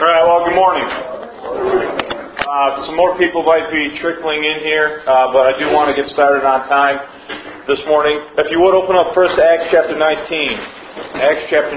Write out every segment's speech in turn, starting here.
All right, well, good morning. Some more people might be trickling in here, but I do want to get started on time this morning. If you would open up first to Acts chapter 19. Acts chapter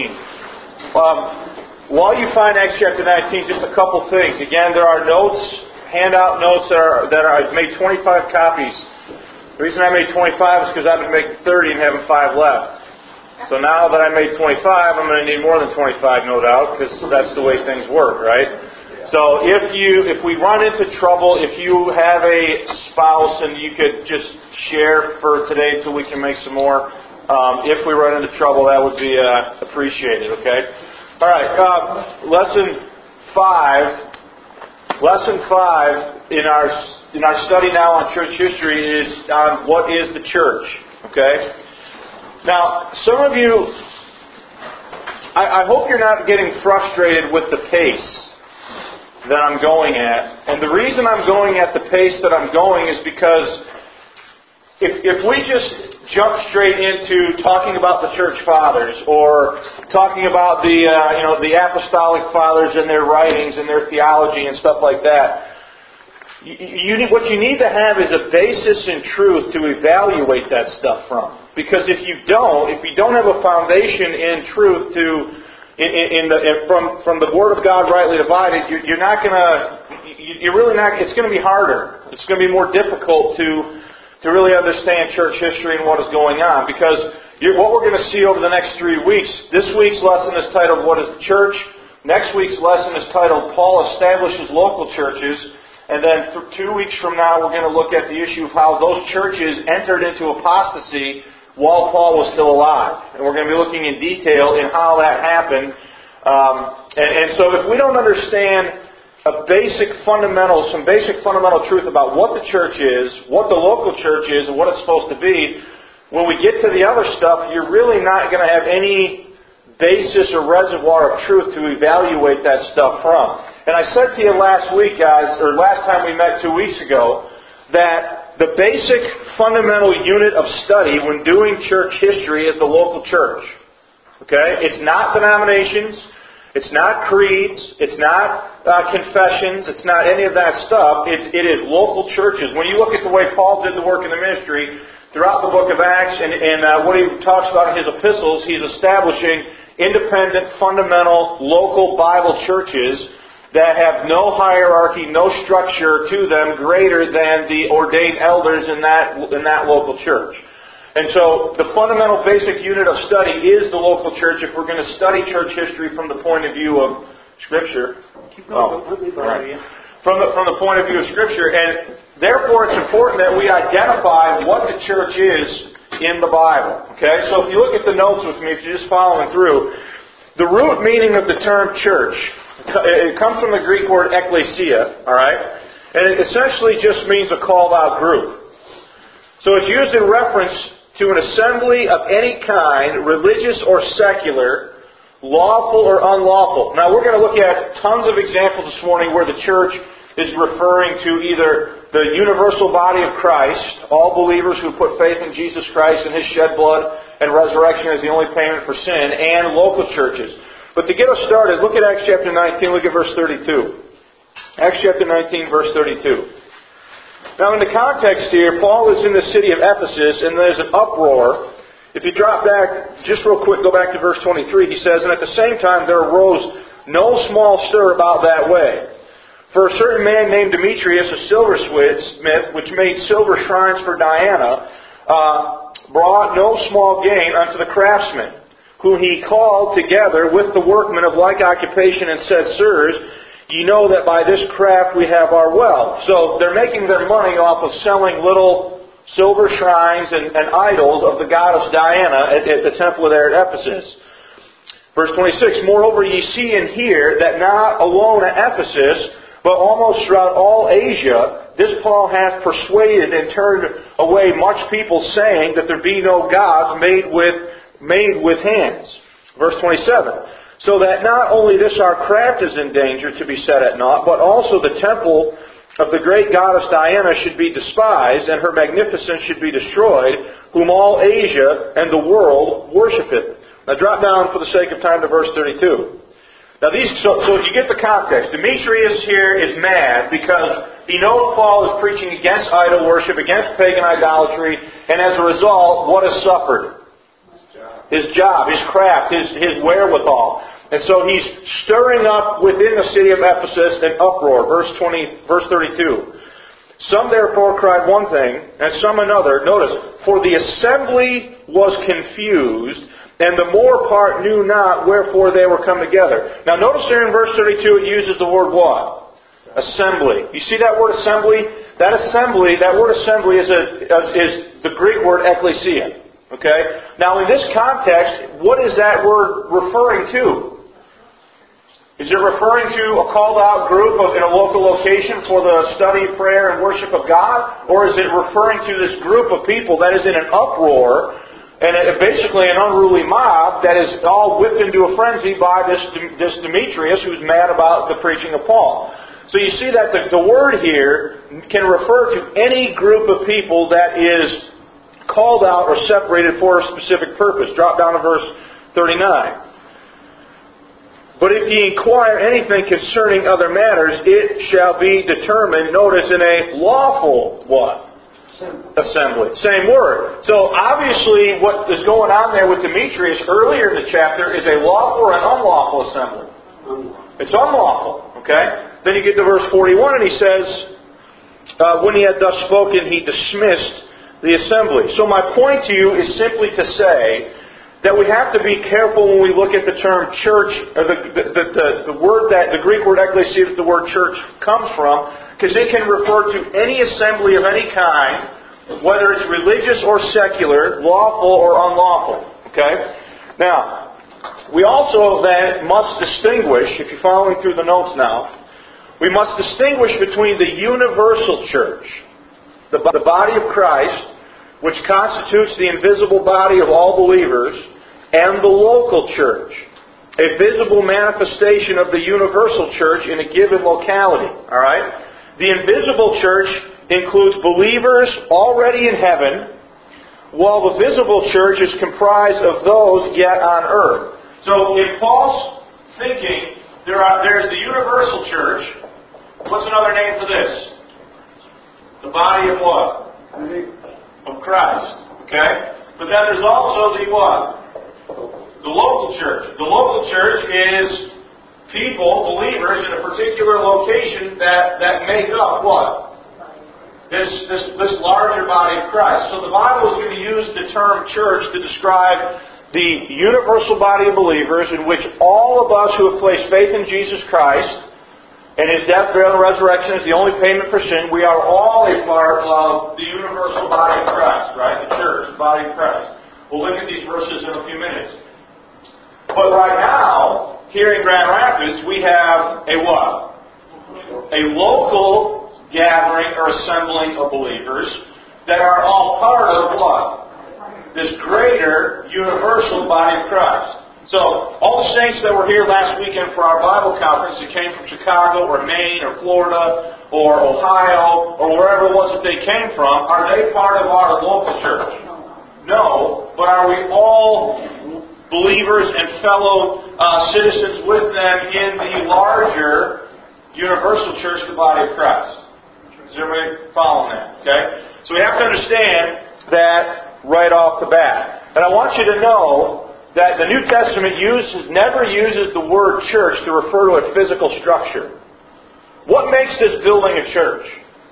19. While you find Acts chapter 19, just a couple things. Again, there are notes, handout notes that I've made 25 copies. The reason I made 25 is because I've been making 30 and having 5 left. So now that I made 25, I'm going to need more than 25, no doubt, because that's the way things work, right? So if we run into trouble, if you have a spouse and you could just share for today until we can make some more, if we run into trouble, that would be appreciated, okay? All right, lesson 5 in our study now on church history is on what is the church, okay? Now, some of you, I hope you're not getting frustrated with the pace that I'm going at. And the reason I'm going at the pace that I'm going is because if we just jump straight into talking about the church fathers or talking about the apostolic fathers and their writings and their theology and stuff like that, what you need to have is a basis in truth to evaluate that stuff from. Because if you don't have a foundation in truth from the Word of God rightly divided, it's going to be harder. It's going to be more difficult to really understand church history and what is going on. Because what we're going to see over the next 3 weeks, this week's lesson is titled What is the Church? Next week's lesson is titled Paul Establishes Local Churches. And then 2 weeks from now, we're going to look at the issue of how those churches entered into apostasy while Paul was still alive. And we're going to be looking in detail in how that happened. And so if we don't understand some basic fundamental truth about what the church is, what the local church is, and what it's supposed to be, when we get to the other stuff, you're really not going to have any basis or reservoir of truth to evaluate that stuff from. And I said to you last week, guys, or last time we met 2 weeks ago, that the basic fundamental unit of study when doing church history is the local church. Okay? It's not denominations. It's not creeds. It's not confessions. It's not any of that stuff. It is local churches. When you look at the way Paul did the work in the ministry throughout the book of Acts and what he talks about in his epistles, he's establishing independent, fundamental, local Bible churches that have no hierarchy, no structure to them greater than the ordained elders in that local church. And so the fundamental basic unit of study is the local church if we're going to study church history from the point of view of Scripture. Keep going. Right. From the point of view of Scripture. And therefore it's important that we identify what the church is in the Bible. Okay? So if you look at the notes with me, if you're just following through, the root meaning of the term church, it comes from the Greek word ekklesia, all right? And it essentially just means a called-out group. So it's used in reference to an assembly of any kind, religious or secular, lawful or unlawful. Now, we're going to look at tons of examples this morning where the church is referring to either the universal body of Christ, all believers who put faith in Jesus Christ and His shed blood and resurrection as the only payment for sin, and local churches. But to get us started, look at Acts chapter 19, look at verse 32. Acts chapter 19, verse 32. Now in the context here, Paul is in the city of Ephesus, and there's an uproar. If you drop back, just real quick, go back to verse 23, he says, And at the same time there arose no small stir about that way. For a certain man named Demetrius, a silversmith, which made silver shrines for Diana, brought no small gain unto the craftsmen, whom he called together with the workmen of like occupation and said, Sirs, ye know that by this craft we have our wealth. So they're making their money off of selling little silver shrines and idols of the goddess Diana at the temple there at Ephesus. Verse 26, Moreover ye see and hear that not alone at Ephesus, but almost throughout all Asia, this Paul hath persuaded and turned away much people, saying that there be no gods made with hands. Verse 27. So that not only this our craft is in danger to be set at naught, but also the temple of the great goddess Diana should be despised, and her magnificence should be destroyed, whom all Asia and the world worshipeth. Now drop down for the sake of time to verse 32. Now so you get the context. Demetrius here is mad because he knows Paul is preaching against idol worship, against pagan idolatry, and as a result, what has suffered? His job, his craft, his wherewithal. And so he's stirring up within the city of Ephesus an uproar. Verse 32. Some therefore cried one thing, and some another. Notice, for the assembly was confused, and the more part knew not wherefore they were come together. Now notice there in verse 32 it uses the word what? Assembly. You see that word assembly? That word assembly is the Greek word ekklesia. Okay? Now in this context, what is that word referring to? Is it referring to a called out group in a local location for the study, prayer, and worship of God? Or is it referring to this group of people that is in an uproar and basically an unruly mob that is all whipped into a frenzy by this Demetrius who's mad about the preaching of Paul? So you see that the word here can refer to any group of people that is called out or separated for a specific purpose. Drop down to verse 39. But if ye inquire anything concerning other matters, it shall be determined, notice, in a lawful what? Assembly. Same word. So obviously what is going on there with Demetrius earlier in the chapter is a lawful or an unlawful assembly. It's unlawful. Okay? Then you get to verse 41 and he says, when he had thus spoken, he dismissed the assembly. So my point to you is simply to say that we have to be careful when we look at the term church, or the word that the Greek word ekklesia that the word church comes from, because it can refer to any assembly of any kind, whether it's religious or secular, lawful or unlawful. Okay? Now, we also then must distinguish, if you're following through the notes now, we must distinguish between the universal church, the body of Christ, which constitutes the invisible body of all believers, and the local church, a visible manifestation of the universal church in a given locality. All right? The invisible church includes believers already in heaven, while the visible church is comprised of those yet on earth. So in Paul's thinking, there's the universal church. What's another name for this? The body of what? Of Christ. Okay? But then there's also the what? The local church. The local church is people, believers, in a particular location that make up what? This larger body of Christ. So the Bible is going to use the term church to describe the universal body of believers in which all of us who have placed faith in Jesus Christ and His death, burial, and resurrection is the only payment for sin. We are all a part of the universal body of Christ, right? The church, the body of Christ. We'll look at these verses in a few minutes. But right now, here in Grand Rapids, we have a what? A local gathering or assembling of believers that are all part of what? This greater universal body of Christ. So, all the saints that were here last weekend for our Bible conference that came from Chicago or Maine or Florida or Ohio or wherever it was that they came from, are they part of our local church? No, but are we all believers and fellow citizens with them in the larger universal church, the body of Christ? Is everybody following that? Okay? So we have to understand that right off the bat. And I want you to know that the New Testament never uses the word church to refer to a physical structure. What makes this building a church?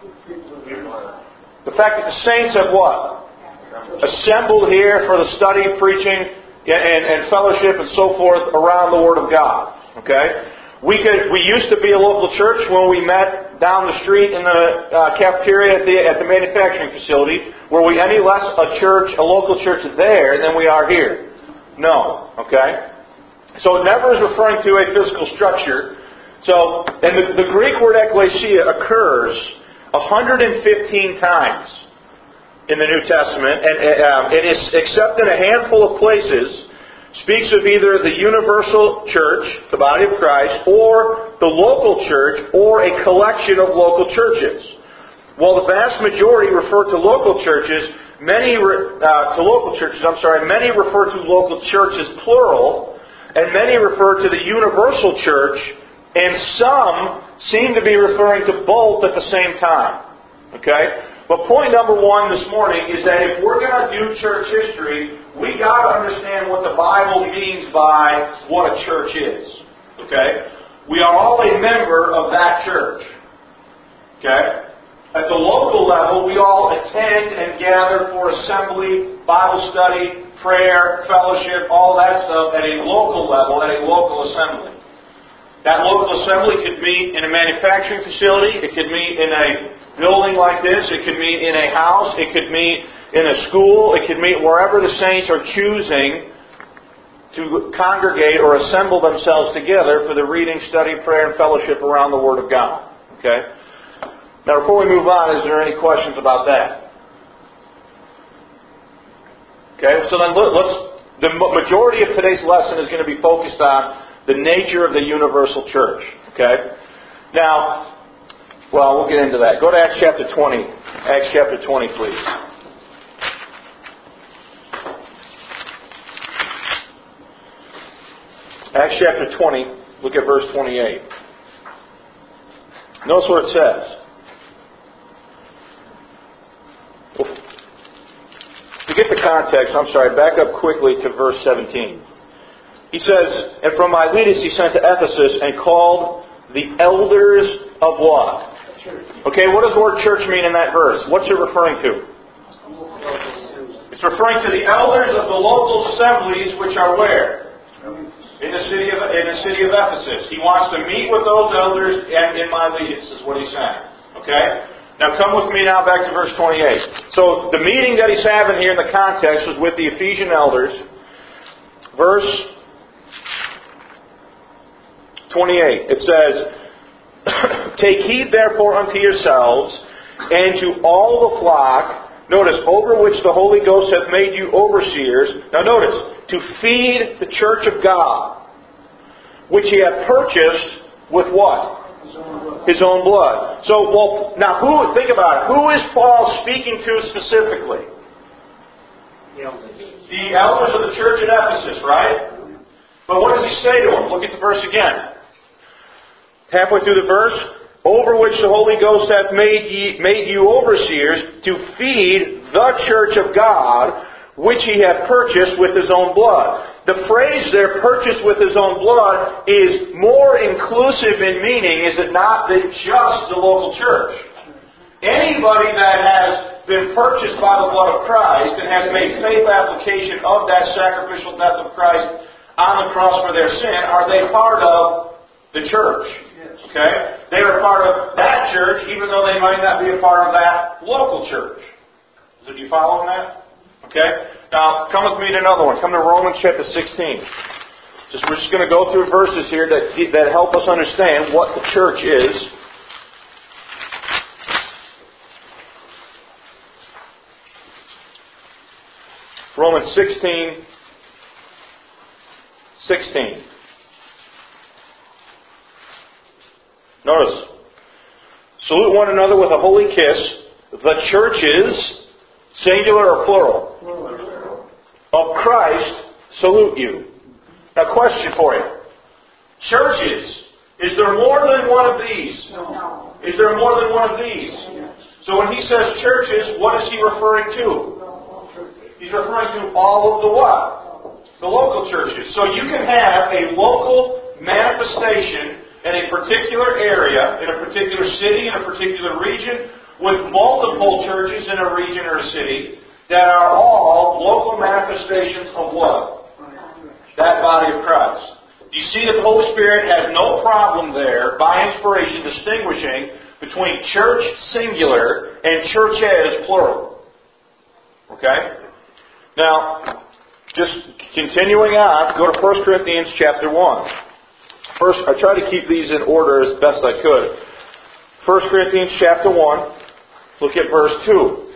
The fact that the saints have what? Assembled here for the study, preaching, and fellowship and so forth around the Word of God. Okay? We used to be a local church when we met down the street in the cafeteria at the manufacturing facility. Were we any less a local church there than we are here? No. Okay? So it never is referring to a physical structure. So, and the Greek word ekklesia occurs 115 times in the New Testament, and it is, except in a handful of places, speaks of either the universal church, the body of Christ, or the local church, or a collection of local churches. While the vast majority refer to local churches, many refer to local churches plural. and many refer to the universal church, and some seem to be referring to both at the same time. Okay? But point number one this morning is that if we're going to do church history, we got to understand what the Bible means by what a church is. Okay? We are all a member of that church. Okay? At the local level, we all attend and gather for assembly, Bible study, prayer, fellowship, all that stuff at a local level, at a local assembly. That local assembly could meet in a manufacturing facility, it could meet in a building like this, it could meet in a house, it could meet in a school, it could meet wherever the saints are choosing to congregate or assemble themselves together for the reading, study, prayer, and fellowship around the Word of God. Okay? Now, before we move on, is there any questions about that? Okay, so then the majority of today's lesson is going to be focused on the nature of the universal church. Okay? Now, well, we'll get into that. Go to Acts chapter 20. Acts chapter 20, please. Acts chapter 20, look at verse 28. Notice what it says. To get the context, back up quickly to verse 17. He says, and from Miletus he sent to Ephesus and called the elders of what? Okay, what does the word church mean in that verse? What's it referring to? It's referring to the elders of the local assemblies, which are where? In the city of Ephesus. He wants to meet with those elders in Miletus, is what he's saying. Okay? Now come with me now back to verse 28. So the meeting that he's having here in the context was with the Ephesian elders. Verse 28. It says, take heed therefore unto yourselves and to all the flock, notice, over which the Holy Ghost hath made you overseers. Now notice, to feed the church of God, which he hath purchased with what? His own blood. So, well, now think about it. Who is Paul speaking to specifically? The elders of the church at Ephesus, right? But what does he say to them? Look at the verse again. Halfway through the verse, over which the Holy Ghost hath made you overseers to feed the church of God, which he hath purchased with his own blood. The phrase there, purchased with his own blood, is more inclusive in meaning, is it not, than just the local church. Anybody that has been purchased by the blood of Christ and has made faith application of that sacrificial death of Christ on the cross for their sin, are they part of the church? Okay? They are part of that church, even though they might not be a part of that local church. So do you follow that? Okay? Now, come with me to another one. Come to Romans chapter 16. We're just going to go through verses here that help us understand what the church is. Romans 16. Notice, salute one another with a holy kiss. The churches, singular or plural, of Christ salute you. Now, question for you. Churches, is there more than one of these? No. Is there more than one of these? Yes. So when he says churches, what is he referring to? He's referring to all of the what? The local churches. So you can have a local manifestation in a particular area, in a particular city, in a particular region, with multiple churches in a region or a city that are all local manifestations of what? That body of Christ. You see that the Holy Spirit has no problem there, by inspiration, distinguishing between church singular and churches plural. Okay? Now, just continuing on, go to 1 Corinthians chapter 1. First, I try to keep these in order as best I could. 1 Corinthians chapter 1, look at verse 2.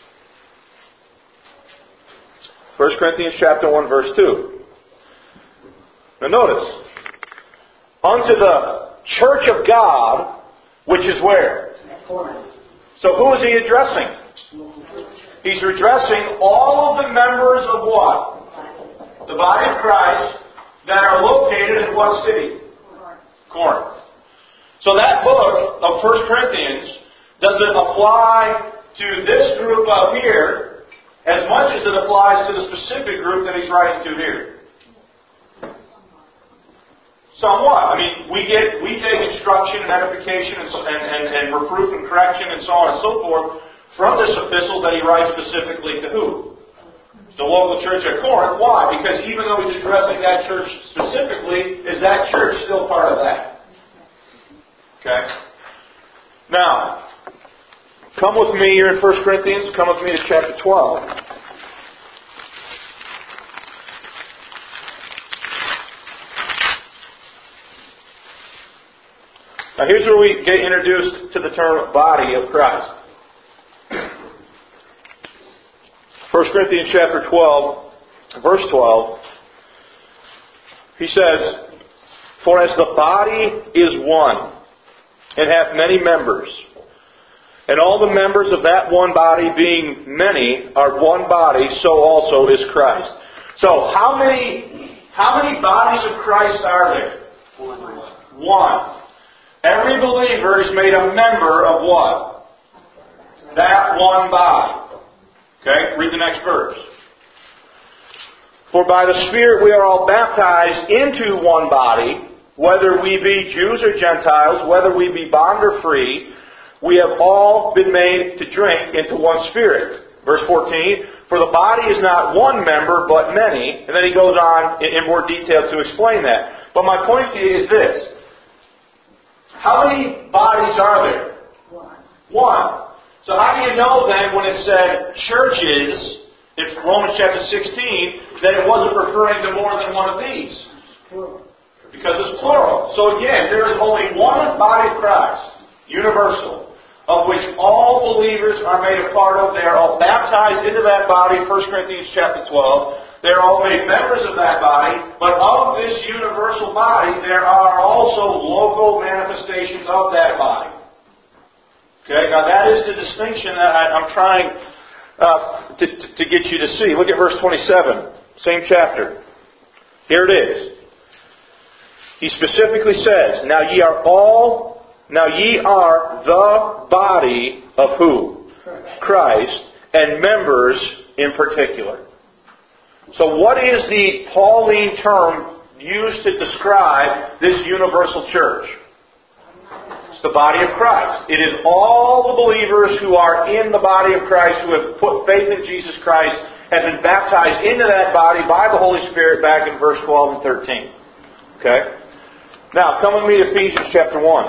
1 Corinthians chapter 1, verse 2. Now notice, unto the church of God, which is where? So who is he addressing? He's addressing all of the members of what? The body of Christ that are located in what city? Corinth. So that book of 1 Corinthians doesn't apply to this group up here as much as it applies to the specific group that he's writing to here. Somewhat. I mean, we take instruction and edification and reproof and correction and so on and so forth from this epistle that he writes specifically to who? The local church at Corinth. Why? Because even though he's addressing that church specifically, is that church still part of that? Okay? Now, come with me, you're in 1 Corinthians, come with me to chapter 12. Now here's where we get introduced to the term body of Christ. 1 Corinthians chapter 12, verse 12, he says, "For as the body is one, and hath many members, and all the members of that one body being many are one body, so also is Christ." So how many bodies of Christ are there? One. Every believer is made a member of what? That one body. Okay, read the next verse. "For by the Spirit we are all baptized into one body, whether we be Jews or Gentiles, whether we be bond or free, we have all been made to drink into one Spirit." Verse 14, "For the body is not one member, but many." And then he goes on in more detail to explain that. But my point to you is this. How many bodies are there? One. So how do you know then when it said churches, in Romans chapter 16, that it wasn't referring to more than one of these? Because it's plural. So again, there is only one body of Christ, universal, of which all believers are made a part of. They are all baptized into that body, 1 Corinthians chapter 12. They are all made members of that body. But of this universal body, there are also local manifestations of that body. Okay, now that is the distinction that I'm trying to get you to see. Look at verse 27, same chapter. Here it is. He specifically says, Now ye are the body of who? Christ, and members in particular. So what is the Pauline term used to describe this universal church? It's the body of Christ. It is all the believers who are in the body of Christ, who have put faith in Jesus Christ, have been baptized into that body by the Holy Spirit back in verse 12 and 13. Okay? Now, come with me to Ephesians chapter 1.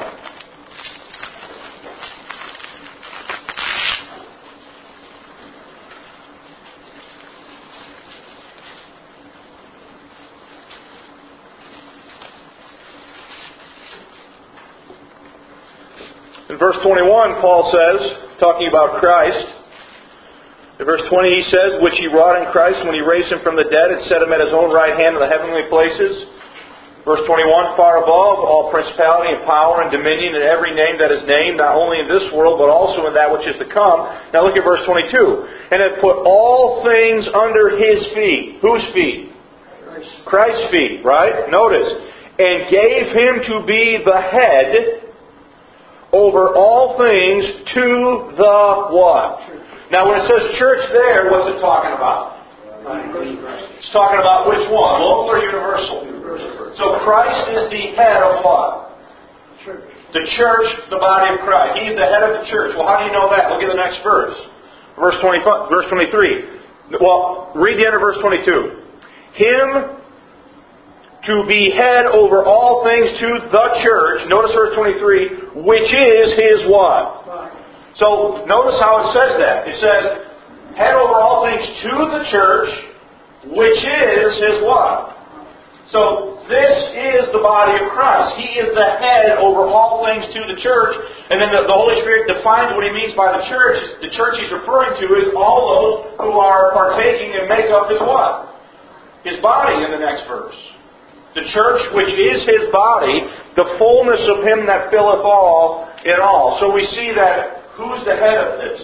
In verse 21, Paul says, talking about Christ, in verse 20 he says, "Which he wrought in Christ when he raised him from the dead and set him at his own right hand in the heavenly places." Verse 21, "Far above all principality and power and dominion and every name that is named, not only in this world, but also in that which is to come." Now look at verse 22. "And hath put all things under his feet." Whose feet? Christ's feet, right? Notice. "And gave him to be the head over all things to the" what? Now when it says church there, what's it talking about? It's talking about which one? Local or universal? So Christ is the head of what? The church, the body of Christ. He's the head of the church. Well, how do you know that? Look at the next verse. Verse 23. Well, read the end of verse 22. "Him to be head over all things to the church." Notice verse 23. "Which is his" what? So notice how it says that. It says, head over all things to the church, which is his what? So this is the body of Christ. He is the head over all things to the church. And then the Holy Spirit defines what he means by the church. The church he's referring to is all those who are partaking and make up his what? His body in the next verse. The church, which is his body, the fullness of him that filleth all in all. So we see that who's the head of this?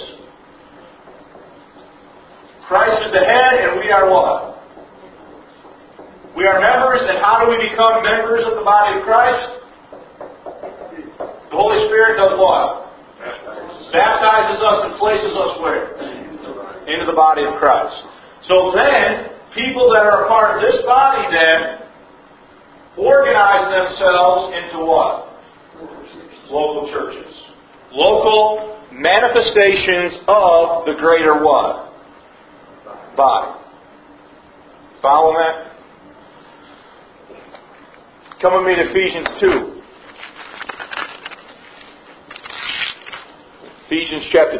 Christ is the head, and we are what? We are members, and how do we become members of the body of Christ? The Holy Spirit does what? Baptizes us and places us where? Into the body of Christ. So then, people that are a part of this body then organize themselves into what? Local churches. Local manifestations of the greater what? Body. Follow that? Come with me to Ephesians 2. Ephesians chapter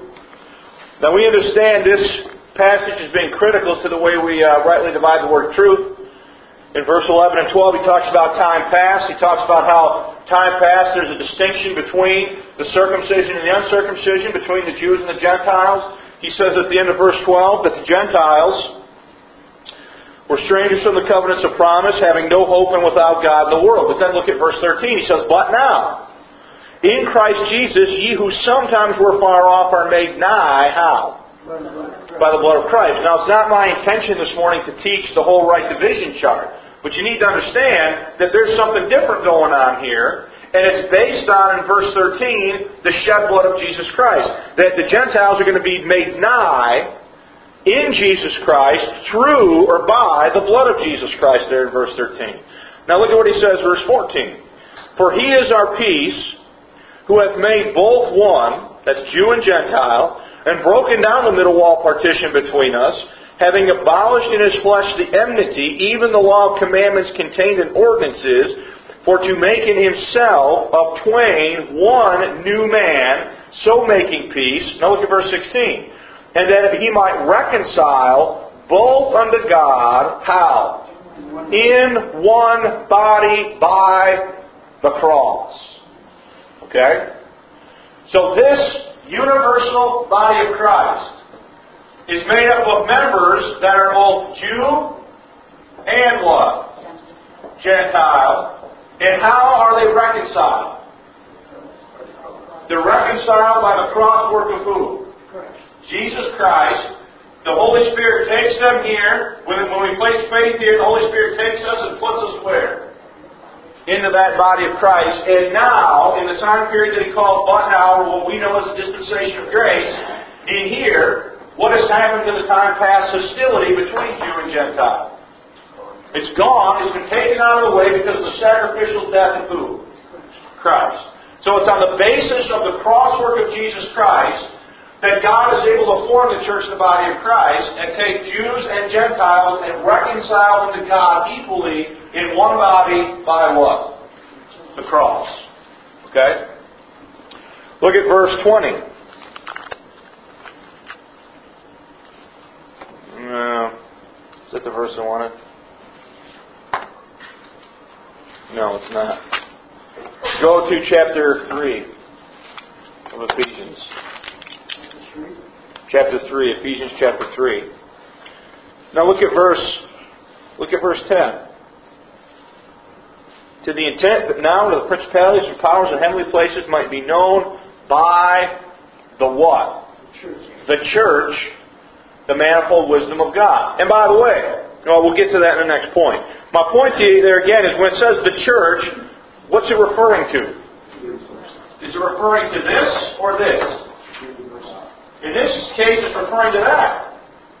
2. Now we understand this passage has been critical to the way we rightly divide the word truth. In verse 11 and 12 he talks about time past. He talks about how time past there's a distinction between the circumcision and the uncircumcision, between the Jews and the Gentiles. He says at the end of verse 12 that the Gentiles were strangers from the covenants of promise, having no hope and without God in the world. But then look at verse 13. He says, but now, in Christ Jesus, ye who sometimes were far off are made nigh, how? By the blood of Christ. Now, it's not my intention this morning to teach the whole right division chart. But you need to understand that there's something different going on here. And it's based on, in verse 13, the shed blood of Jesus Christ. That the Gentiles are going to be made nigh in Jesus Christ through or by the blood of Jesus Christ there in verse 13. Now look at what he says, verse 14. For he is our peace, who hath made both one, that's Jew and Gentile, and broken down the middle wall partition between us, having abolished in his flesh the enmity, even the law of commandments contained in ordinances, for to make in himself of twain one new man, so making peace. Now look at verse 16. And that he might reconcile both unto God, how? In one body by the cross. Okay? So this universal body of Christ is made up of members that are both Jew and what? Gentile. And how are they reconciled? They're reconciled by the cross work of who? Jesus Christ. The Holy Spirit takes them here. When we place faith here, the Holy Spirit takes us and puts us where? Into that body of Christ. And now, in the time period that he called but now, or what we know as the dispensation of grace, in here, what has happened to the time past hostility between Jew and Gentile? It's gone. It's been taken out of the way because of the sacrificial death of who? Christ. So it's on the basis of the cross work of Jesus Christ that God is able to form the church, the body of Christ, and take Jews and Gentiles and reconcile them to God equally in one body by what? The cross. Okay? Look at verse 20. Is that the verse I wanted? No, it's not. Go to chapter 3 of Ephesians. Chapter 3, Ephesians chapter 3. Now look at verse 10. To the intent that now the principalities and powers in heavenly places might be known by the what? The church, the manifold wisdom of God. And by the way, we'll get to that in the next point. My point to you there again is when it says the church, what's it referring to? Is it referring to this or this? In this case, it's referring to that.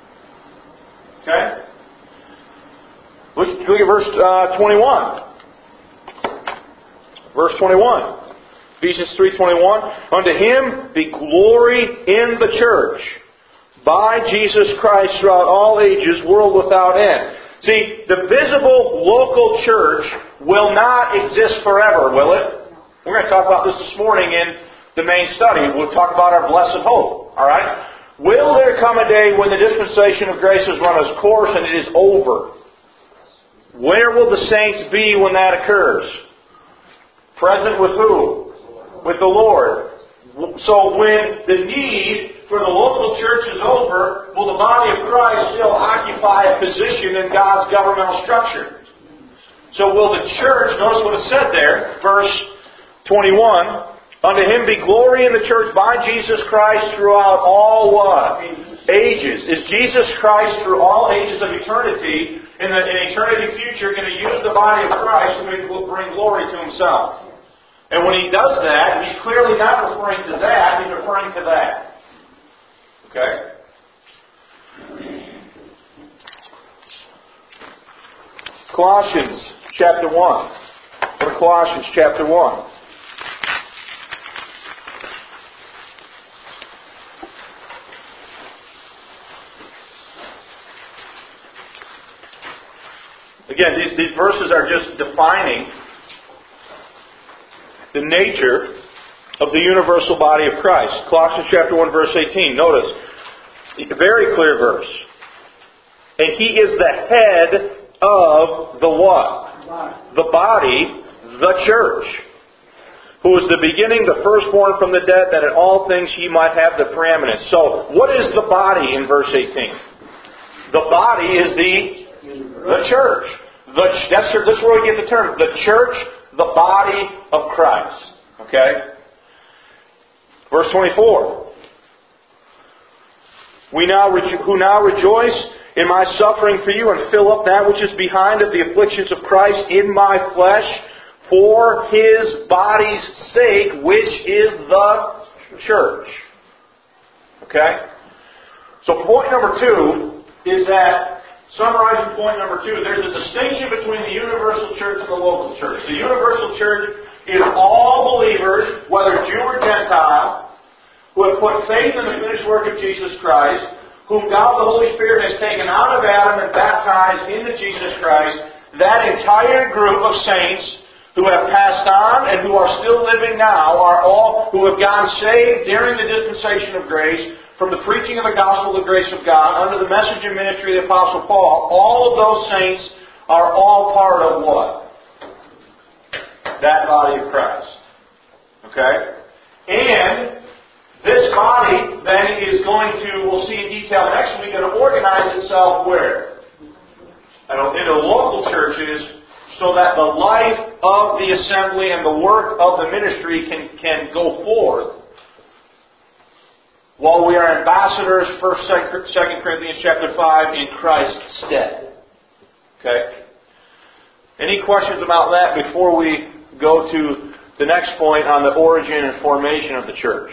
Okay? Look at verse 21. Verse 21. Ephesians 3:21. Unto him be glory in the church by Jesus Christ throughout all ages, world without end. See, the visible local church will not exist forever, will it? We're going to talk about this morning in the main study. We'll talk about our blessed hope. Alright? Will there come a day when the dispensation of grace has run its course and it is over? Where will the saints be when that occurs? Present with who? With the Lord. So when the need for the local church is over, will the body of Christ still occupy a position in God's governmental structure? So will the church, notice what it said there, verse 21, unto him be glory in the church by Jesus Christ throughout all what? Ages. Is Jesus Christ through all ages of eternity in eternity future going to use the body of Christ to bring glory to Himself. And when He does that, He's clearly not referring to that, He's referring to that. Okay? Colossians chapter 1. Go to Colossians chapter 1. Again, these verses are just defining the nature of the universal body of Christ. Colossians chapter 1, verse 18. Notice, a very clear verse. And He is the head of the what? The body, the church. Who is the beginning, the firstborn from the dead, that in all things He might have the preeminence. So, what is the body in verse 18? The body is the church. That's where we get the term. The church, the body of Christ. Okay? Verse 24. Who now rejoice in my suffering for you, and fill up that which is behind of the afflictions of Christ in my flesh, for His body's sake, which is the church. Okay? So point number 2 is that, summarizing point number 2, there's a distinction between the universal church and the local church. The universal church is all believers, whether Jew or Gentile, who have put faith in the finished work of Jesus Christ, whom God the Holy Spirit has taken out of Adam and baptized into Jesus Christ. That entire group of saints who have passed on and who are still living now are all who have gotten saved during the dispensation of grace, from the preaching of the gospel of the grace of God, under the message and ministry of the Apostle Paul. All of those saints are all part of what? That body of Christ. Okay? And this body then is going to, we'll see in detail next week, going to organize itself where? Into local churches, so that the life of the assembly and the work of the ministry can go forth, while we are ambassadors, 2 Corinthians chapter 5, in Christ's stead. Okay? Any questions about that before we go to the next point on the origin and formation of the church?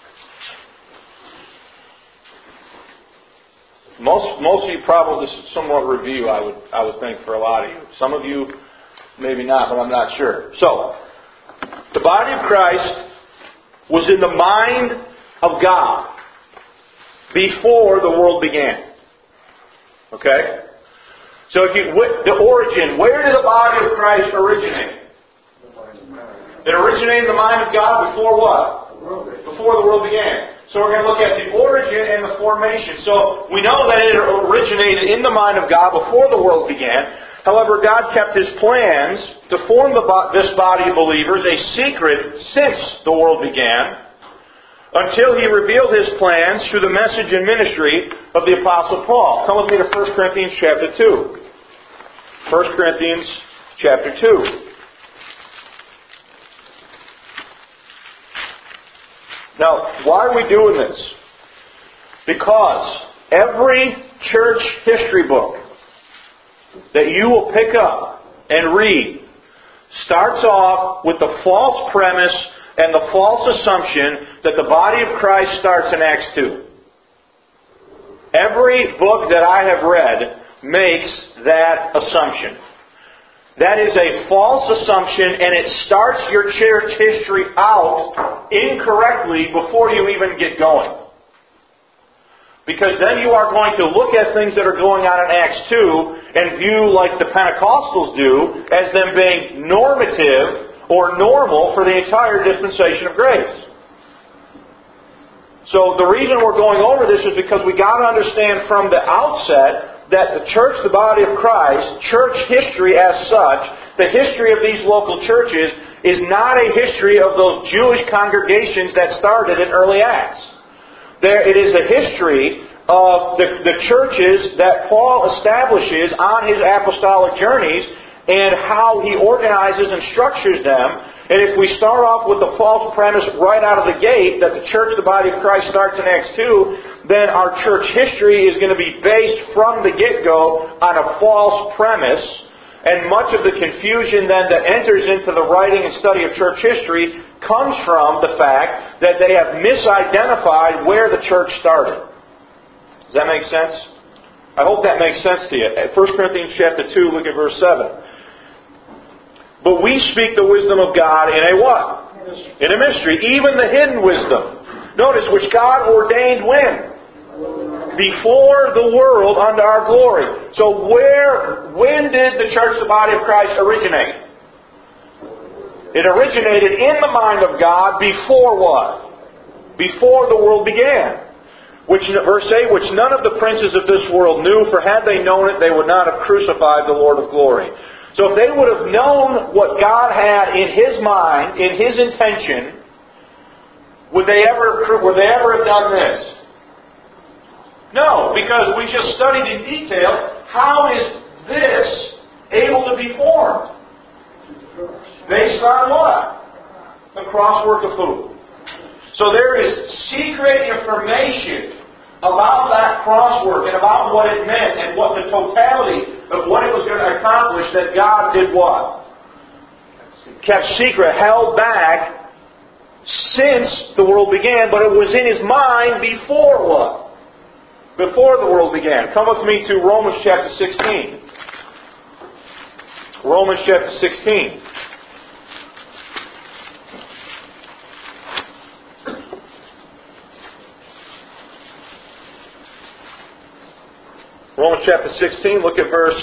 Most of you probably, this is somewhat review, I would think, for a lot of you. Some of you, maybe not, but I'm not sure. So, the body of Christ was in the mind of God before the world began. Okay? So the origin, where did the body of Christ originate? It originated in the mind of God before what? Before the world began. So we're going to look at the origin and the formation. So we know that it originated in the mind of God before the world began. However, God kept His plans to form this body of believers a secret since the world began, until He revealed His plans through the message and ministry of the Apostle Paul. Come with me to 1 Corinthians chapter 2. 1 Corinthians chapter 2. Now, why are we doing this? Because every church history book that you will pick up and read starts off with the false premise and the false assumption that the body of Christ starts in Acts 2. Every book that I have read makes that assumption. That is a false assumption, and it starts your church history out incorrectly before you even get going. Because then you are going to look at things that are going on in Acts 2 and view, like the Pentecostals do, as them being normative or normal for the entire dispensation of grace. So the reason we're going over this is because we got to understand from the outset that the church, the body of Christ, church history as such, the history of these local churches is not a history of those Jewish congregations that started in early Acts. It is a history of the churches that Paul establishes on his apostolic journeys and how he organizes and structures them. And if we start off with the false premise right out of the gate that the church, the body of Christ, starts in Acts 2, then our church history is going to be based from the get-go on a false premise, and much of the confusion then that enters into the writing and study of church history comes from the fact that they have misidentified where the church started. Does that make sense? I hope that makes sense to you. 1 Corinthians chapter 2, look at verse 7. But we speak the wisdom of God in a what? In a mystery. Even the hidden wisdom. Notice, which God ordained when? Before the world unto our glory. So when did the church, the body of Christ, originate? It originated in the mind of God before what? Before the world began. Which, verse 8, which none of the princes of this world knew, for had they known it, they would not have crucified the Lord of glory. So if they would have known what God had in His mind, in His intention, would they ever have done this? No, because we just studied in detail, how is this able to be formed? Based on what? The crosswork of who? So there is secret information about that crosswork and about what it meant and what the totality of what it was going to accomplish that God did what? Kept secret, held back since the world began, but it was in His mind before what? Before the world began. Come with me to Romans chapter 16. Romans chapter 16. Romans chapter 16, look at verse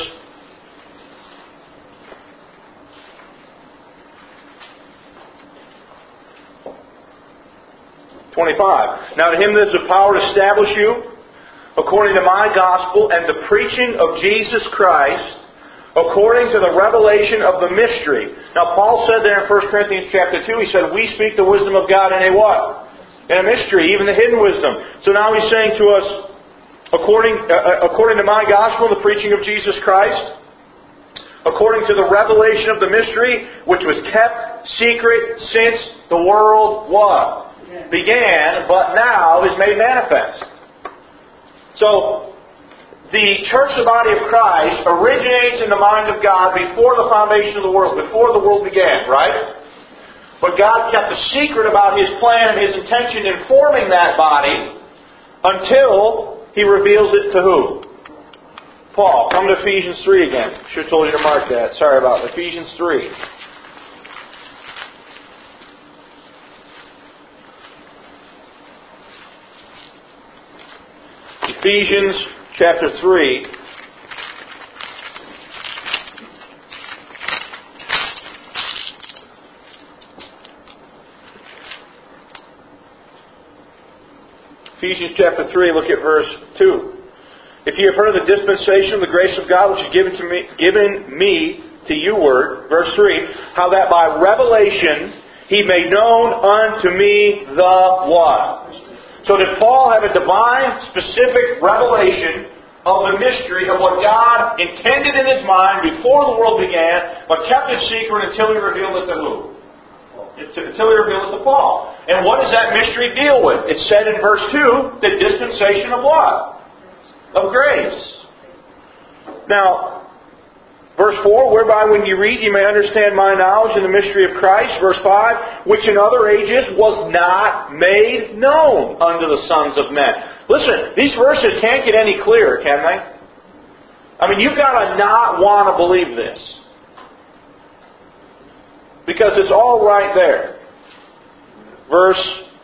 25. Now to Him that is the power to establish you, according to my gospel and the preaching of Jesus Christ, according to the revelation of the mystery. Now Paul said there in 1 Corinthians chapter 2, he said, we speak the wisdom of God in a what? In a mystery, even the hidden wisdom. So now he's saying to us, according to my gospel and the preaching of Jesus Christ, according to the revelation of the mystery, which was kept secret since the world what? Began, but now is made manifest. So, the church, the body of Christ, originates in the mind of God before the foundation of the world, before the world began, right? But God kept a secret about His plan and His intention in forming that body until He reveals it to who? Paul. Come to Ephesians 3 again. Should have told you to mark that. Sorry about it. Ephesians 3. Ephesians chapter 3. Ephesians chapter 3, look at verse 2. If ye have heard of the dispensation of the grace of God which is given me to you word, verse 3, how that by revelation He made known unto me the what? So did Paul have a divine, specific revelation of the mystery of what God intended in His mind before the world began, but kept it secret until He revealed it to who? Until He revealed it to Paul. And what does that mystery deal with? It said in verse 2, the dispensation of what? Of grace. Now, verse 4, whereby when you read you may understand my knowledge in the mystery of Christ. Verse 5, which in other ages was not made known unto the sons of men. Listen, these verses can't get any clearer, can they? I mean, you've got to not want to believe this. Because it's all right there. Verse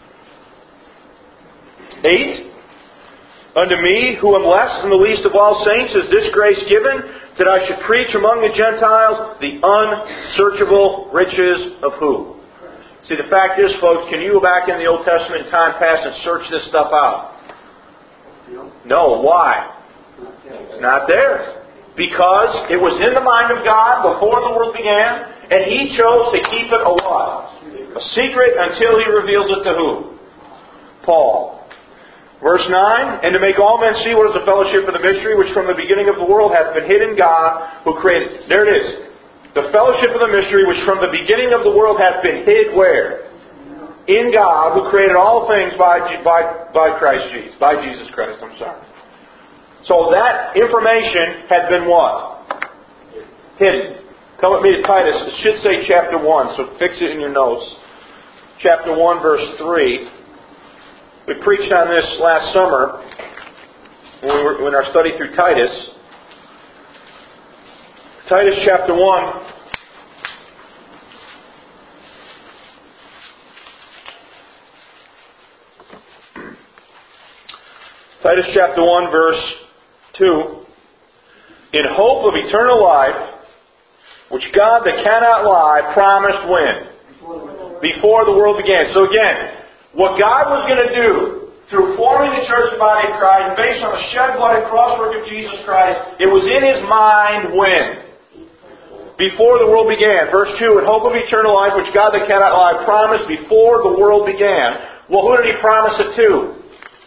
8, unto me, who am less than the least of all saints, is this grace given, that I should preach among the Gentiles the unsearchable riches of who? See, the fact is, folks, can you go back in the Old Testament in time past and search this stuff out? No. Why? It's not there. Because it was in the mind of God before the world began, and He chose to keep it a what? A secret until He reveals it to who? Paul. Verse 9, and to make all men see what is the fellowship of the mystery, which from the beginning of the world hath been hid in God, who created. There it is. The fellowship of the mystery, which from the beginning of the world hath been hid where? in God who created all things by Jesus Christ. So that information had been what? Hidden. Come with me to Titus. It should say chapter 1, so fix it in your notes. Chapter 1, verse 3. We preached on this last summer in our study through Titus. Titus chapter 1. Titus chapter 1, verse 2. In hope of eternal life, which God that cannot lie promised when? Before the world began. So again, what God was going to do through forming the church and body of Christ, based on the shed blood and cross work of Jesus Christ, it was in His mind when? Before the world began. Verse 2, in hope of eternal life, which God that cannot lie promised before the world began. Well, who did He promise it to?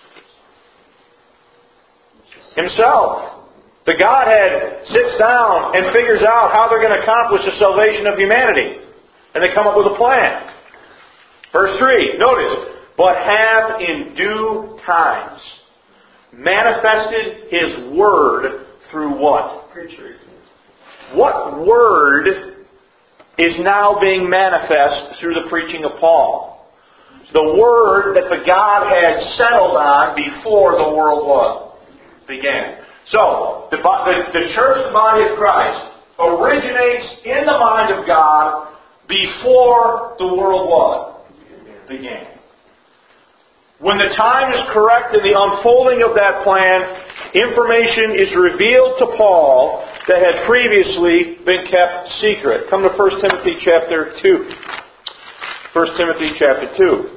Himself. The Godhead sits down and figures out how they're going to accomplish the salvation of humanity. And they come up with a plan. Verse 3, notice, but have in due times manifested His Word through what? Preachers. What Word is now being manifest through the preaching of Paul? The Word that the Godhead settled on before the world was. Began. So, the church, the body of Christ, originates in the mind of God before the world what? Began. When the time is correct in the unfolding of that plan, information is revealed to Paul that had previously been kept secret. Come to 1 Timothy chapter 2. 1 Timothy chapter 2.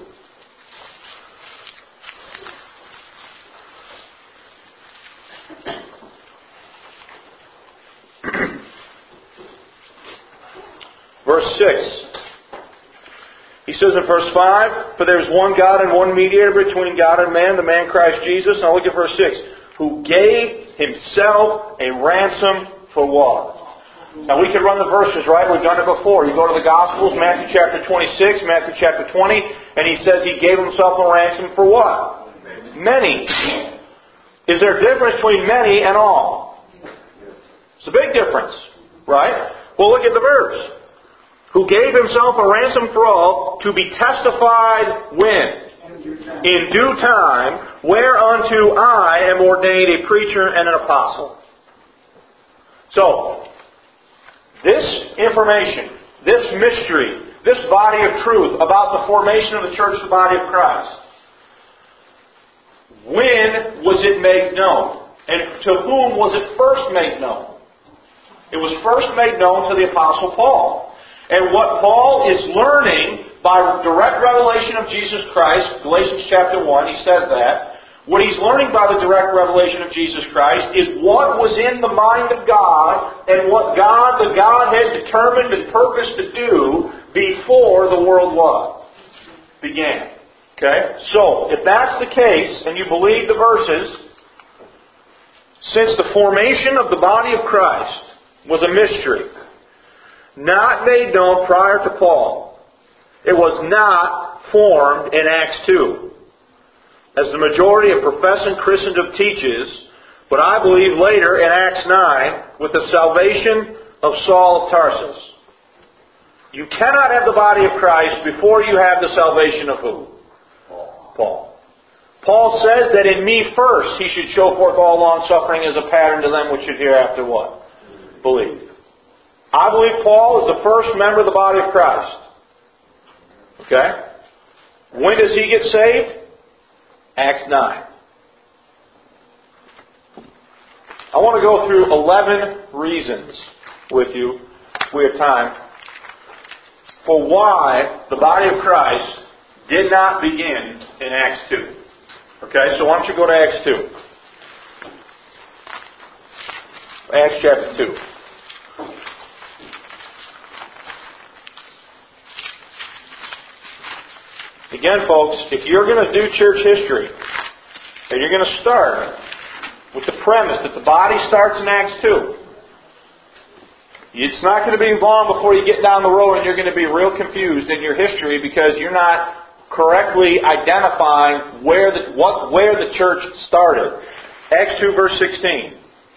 Verse 6. He says in verse 5, for there is one God and one mediator between God and man, the man Christ Jesus. Now look at verse 6. Who gave Himself a ransom for what? Now we could run the verses, right? We've done it before. You go to the Gospels, Matthew chapter 26, Matthew chapter 20, and He says He gave Himself a ransom for what? Many. Is there a difference between many and all? It's a big difference, right? Well, look at the verse. Who gave Himself a ransom for all, to be testified when? In due time, whereunto I am ordained a preacher and an apostle. So, this information, this mystery, this body of truth about the formation of the church, the body of Christ, when was it made known? And to whom was it first made known? It was first made known to the Apostle Paul. And what Paul is learning by direct revelation of Jesus Christ, Galatians chapter 1, he says that. What he's learning by the direct revelation of Jesus Christ is what was in the mind of God and what God, the Godhead, determined and purposed to do before the world began. Okay? So, if that's the case, and you believe the verses, since the formation of the body of Christ was a mystery, not made known prior to Paul. It was not formed in Acts 2, as the majority of professing Christendom teaches, but I believe later in Acts 9, with the salvation of Saul of Tarsus. You cannot have the body of Christ before you have the salvation of who? Paul. Paul says that in me first He should show forth all long-suffering as a pattern to them which should hereafter what? Believe. I believe Paul is the first member of the body of Christ. Okay? When does he get saved? Acts 9. I want to go through 11 reasons with you, if we have time, for why the body of Christ did not begin in Acts 2. Okay, so why don't you go to Acts 2. Acts chapter 2. Again, folks, if you're going to do church history, and you're going to start with the premise that the body starts in Acts 2, it's not going to be long before you get down the road and you're going to be real confused in your history because you're not correctly identifying where the church started. Acts 2 verse 16.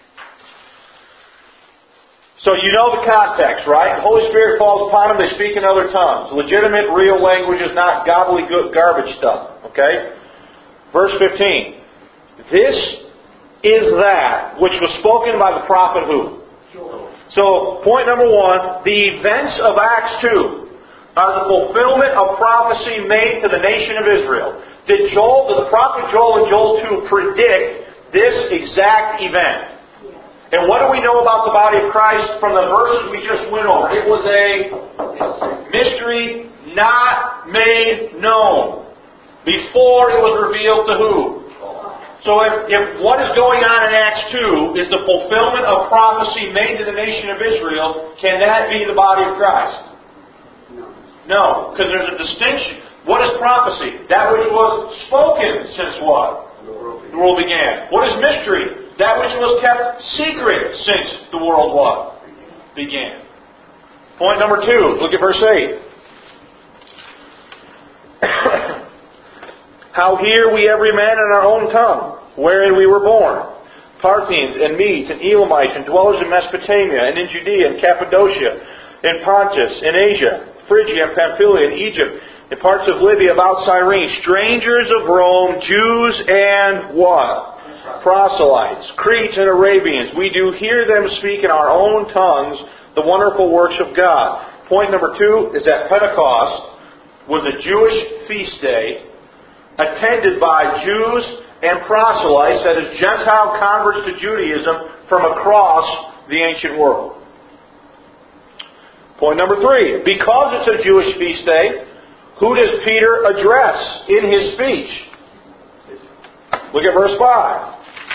So you know the context, right? The Holy Spirit falls upon them, they speak in other tongues. Legitimate, real language is not gobbledygook garbage stuff. Okay? Verse 15. This is that which was spoken by the prophet who? Joel. So, point number one, the events of Acts 2 are the fulfillment of prophecy made to the nation of Israel. Did the prophet Joel in Joel 2 predict this exact event? And what do we know about the body of Christ from the verses we just went over? It was a mystery not made known before it was revealed to who? So if what is going on in Acts 2 is the fulfillment of prophecy made to the nation of Israel, can that be the body of Christ? No, because there's a distinction. What is prophecy? That which was spoken since what? The world began. What is mystery? That which was kept secret since the world what? Began. Point number 2. Look at verse 8. How hear we every man in our own tongue, wherein we were born, Parthians and Medes and Elamites and dwellers in Mesopotamia and in Judea and Cappadocia, in Pontus, in Asia, Phrygia and Pamphylia and Egypt, in parts of Libya about Cyrene, strangers of Rome, Jews and what? Proselytes, Cretes and Arabians. We do hear them speak in our own tongues the wonderful works of God. Point number 2 is that Pentecost was a Jewish feast day attended by Jews and proselytes, that is, Gentile converts to Judaism from across the ancient world. Point number 3, because it's a Jewish feast day, who does Peter address in his speech? Look at verse 5.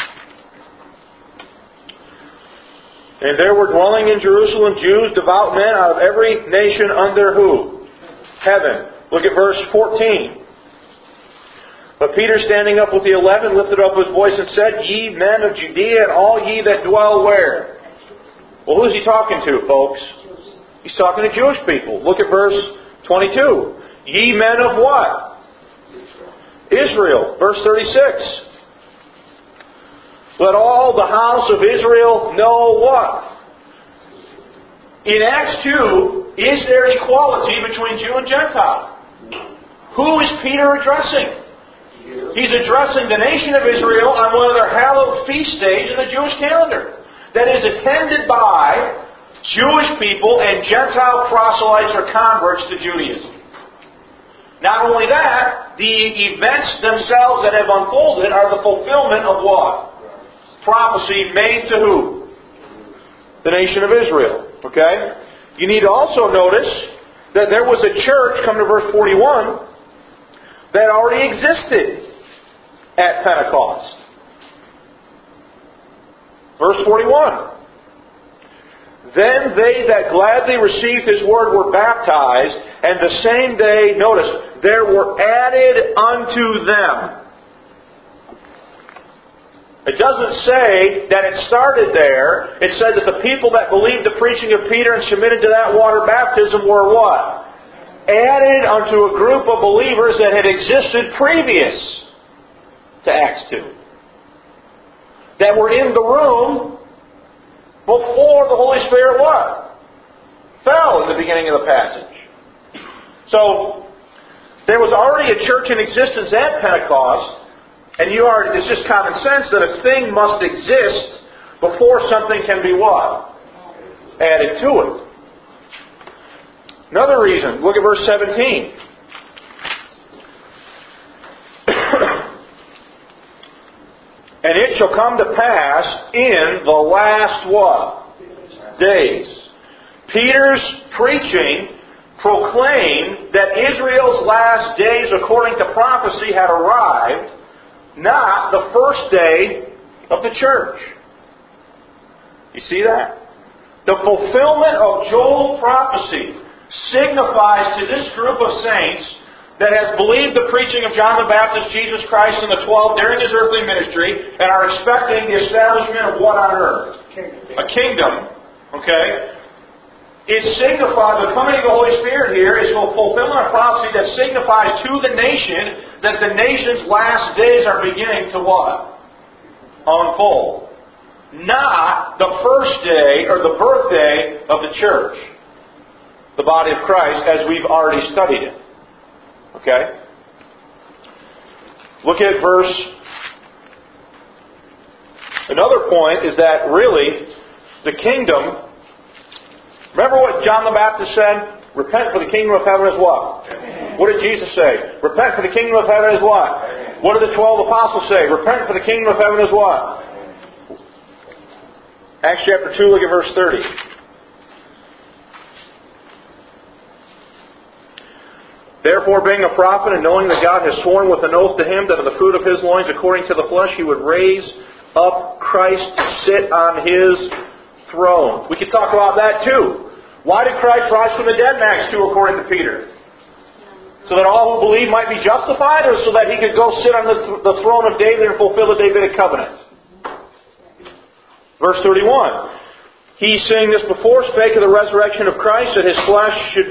And there were dwelling in Jerusalem Jews, devout men out of every nation under who? Heaven. Look at verse 14. But Peter, standing up with the 11, lifted up his voice and said, Ye men of Judea, and all ye that dwell where? Well, who's he talking to, folks? He's talking to Jewish people. Look at verse 22. Ye men of what? Israel. Verse 36. Let all the house of Israel know what? In Acts 2, is there equality between Jew and Gentile? Who is Peter addressing? He's addressing the nation of Israel on one of their hallowed feast days in the Jewish calendar that is attended by Jewish people and Gentile proselytes or converts to Judaism. Not only that, the events themselves that have unfolded are the fulfillment of what? Prophecy made to who? The nation of Israel. Okay? You need to also notice that there was a church, come to verse 41, that already existed at Pentecost. Verse 41. Then they that gladly received His word were baptized, and the same day, notice, there were added unto them. It doesn't say that it started there. It said that the people that believed the preaching of Peter and submitted to that water baptism were what? Added unto a group of believers that had existed previous to Acts 2. That were in the room before the Holy Spirit what? Fell in the beginning of the passage. So, there was already a church in existence at Pentecost. And it's just common sense that a thing must exist before something can be what? Added to it. Another reason, look at verse 17. And it shall come to pass in the last what? Days. Peter's preaching proclaimed that Israel's last days, according to prophecy, had arrived, not the first day of the church. You see that? The fulfillment of Joel's prophecy signifies to this group of saints that has believed the preaching of John the Baptist, Jesus Christ, and the 12 during His earthly ministry, and are expecting the establishment of what on earth? A kingdom. Okay? It signifies, the coming of the Holy Spirit here is fulfillment of prophecy that signifies to the nation that the nation's last days are beginning to what? Unfold. Not the first day or the birthday of the church. The body of Christ, as we've already studied it. Okay? Look at verse... Another point is that really, the kingdom... Remember what John the Baptist said? Repent, for the kingdom of heaven is what? What did Jesus say? Repent, for the kingdom of heaven is what? What did the 12 apostles say? Repent, for the kingdom of heaven is what? Acts chapter 2, look at verse 30. Therefore, being a prophet, and knowing that God has sworn with an oath to him that of the fruit of his loins, according to the flesh, he would raise up Christ to sit on his throne. We could talk about that too. Why did Christ rise from the dead in Acts 2 according to Peter? So that all who believe might be justified, or so that he could go sit on the throne of David and fulfill the Davidic covenant? Verse 31. He, saying this before, spake of the resurrection of Christ, that his flesh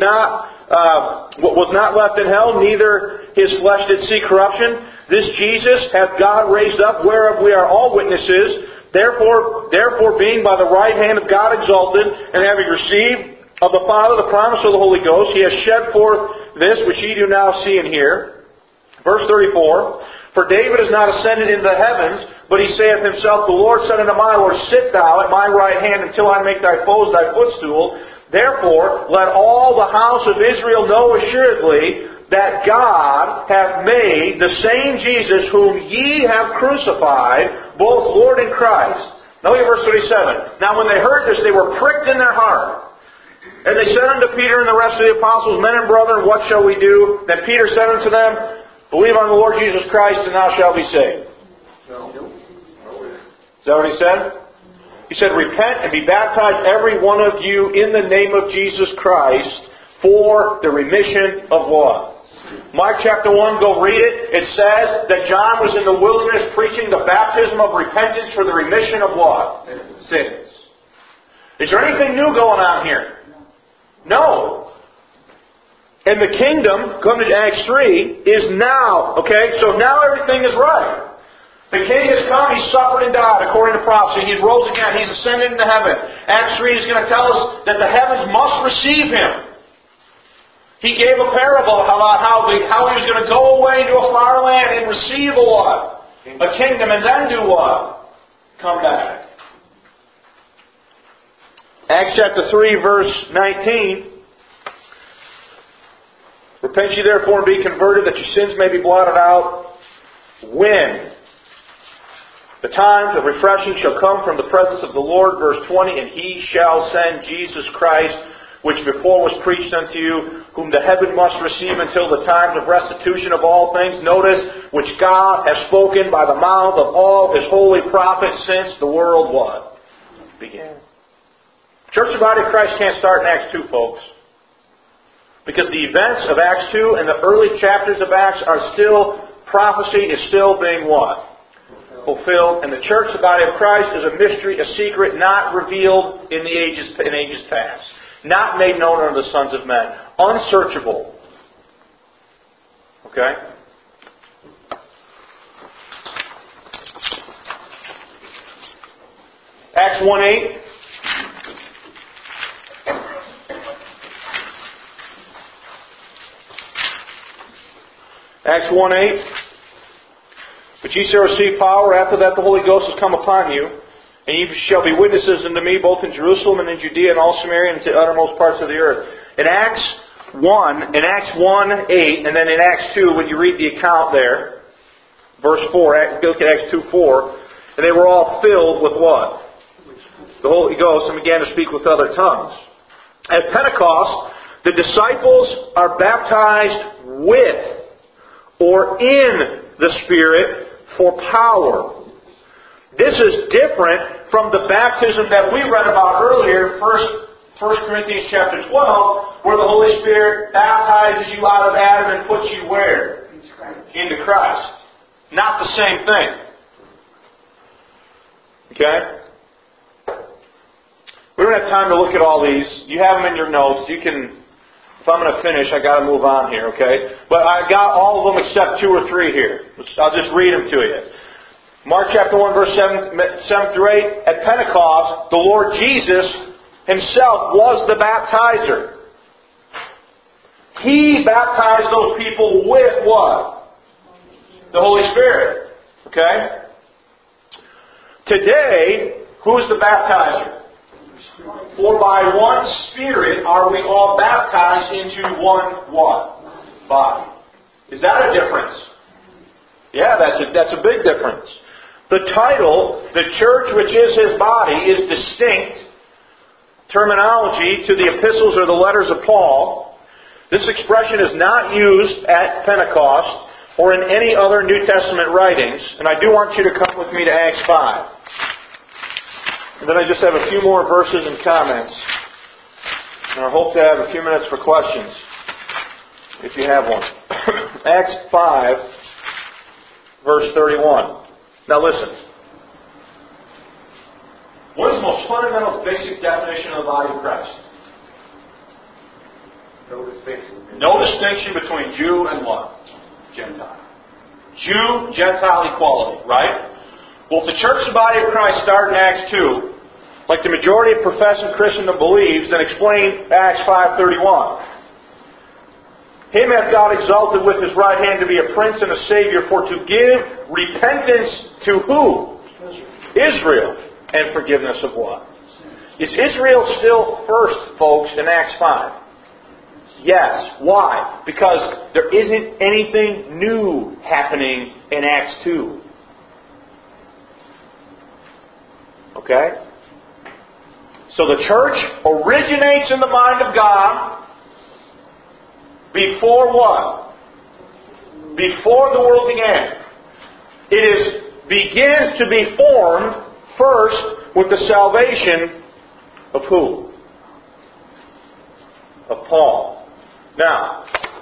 was not left in hell, neither his flesh did see corruption. This Jesus hath God raised up, whereof we are all witnesses. Therefore, being by the right hand of God exalted, and having received of the Father the promise of the Holy Ghost, he has shed forth this which ye do now see and hear. Verse 34, For David is not ascended into the heavens, but he saith himself, The Lord said unto my Lord, Sit thou at my right hand until I make thy foes thy footstool. Therefore, let all the house of Israel know assuredly that God hath made the same Jesus whom ye have crucified, both Lord and Christ. Now look at verse 37. Now when they heard this, they were pricked in their heart. And they said unto Peter and the rest of the apostles, Men and brethren, what shall we do? Then Peter said unto them, Believe on the Lord Jesus Christ, and thou shalt be saved. Is that what he said? He said, Repent and be baptized every one of you in the name of Jesus Christ for the remission of what? Mark chapter 1, go read it. It says that John was in the wilderness preaching the baptism of repentance for the remission of what? Sins. Is there anything new going on here? No. And the kingdom, come to Acts 3, is now. Okay? So now everything is right. The King has come, He's suffered and died according to prophecy. He's rose again. He's ascended into heaven. Acts 3 is going to tell us that the heavens must receive Him. He gave a parable about how He was going to go away into a far land and receive a what? A kingdom, and then do what? Come back. Acts chapter 3 verse 19. Repent ye therefore and be converted, that your sins may be blotted out, when the times of refreshing shall come from the presence of the Lord. Verse 20, And He shall send Jesus Christ, which before was preached unto you, whom the heaven must receive until the times of restitution of all things. Notice, which God has spoken by the mouth of all His holy prophets since the world what? Began. Church of the Body of Christ can't start in Acts 2, folks. Because the events of Acts 2 and the early chapters of Acts are still, prophecy is still being what? Fulfilled. And the church, the body of Christ, is a mystery, a secret, not revealed in ages past. Not made known unto the sons of men. Unsearchable. Okay? Acts 1:8. Acts 1:8. But ye shall receive power after that the Holy Ghost has come upon you, and ye shall be witnesses unto me both in Jerusalem and in Judea and all Samaria and to the uttermost parts of the earth. In Acts 1:8, and then in Acts 2, when you read the account there, verse 4, look at Acts 2:4, and they were all filled with what? The Holy Ghost, and began to speak with other tongues. At Pentecost, the disciples are baptized with or in the Spirit for power. This is different from the baptism that we read about earlier, 1 Corinthians chapter 12, where the Holy Spirit baptizes you out of Adam and puts you where? Into Christ. Not the same thing. Okay? We don't have time to look at all these. You have them in your notes. You can, if I'm going to finish, I got to move on here, okay? But I got all of them except 2 or 3 here. I'll just read them to you. Mark chapter 1, verse 7 through 8. At Pentecost, the Lord Jesus Himself was the baptizer. He baptized those people with what? The Holy Spirit. Okay? Today, who's the baptizer? For by one Spirit are we all baptized into one what? Body. Is that a difference? Yeah, that's a big difference. The title, the church which is His body, is distinct terminology to the epistles or the letters of Paul. This expression is not used at Pentecost or in any other New Testament writings. And I do want you to come with me to Acts 5. And then I just have a few more verses and comments. And I hope to have a few minutes for questions, if you have one. Acts 5, verse 31. Now listen. What is the most fundamental, basic definition of the body of Christ? No distinction. No distinction between Jew and what? Gentile. Jew, Gentile equality, right? Well, if the church and body of Christ start in Acts 2, like the majority of professing Christendom believes, then explain Acts 5:31. Him hath God exalted with His right hand to be a prince and a savior, for to give repentance to who? Israel. And forgiveness of what? Is Israel still first, folks, in Acts 5? Yes. Why? Because there isn't anything new happening in Acts 2. Okay? So the church originates in the mind of God before what? Before the world began. It begins to be formed first with the salvation of who? Of Paul. Now,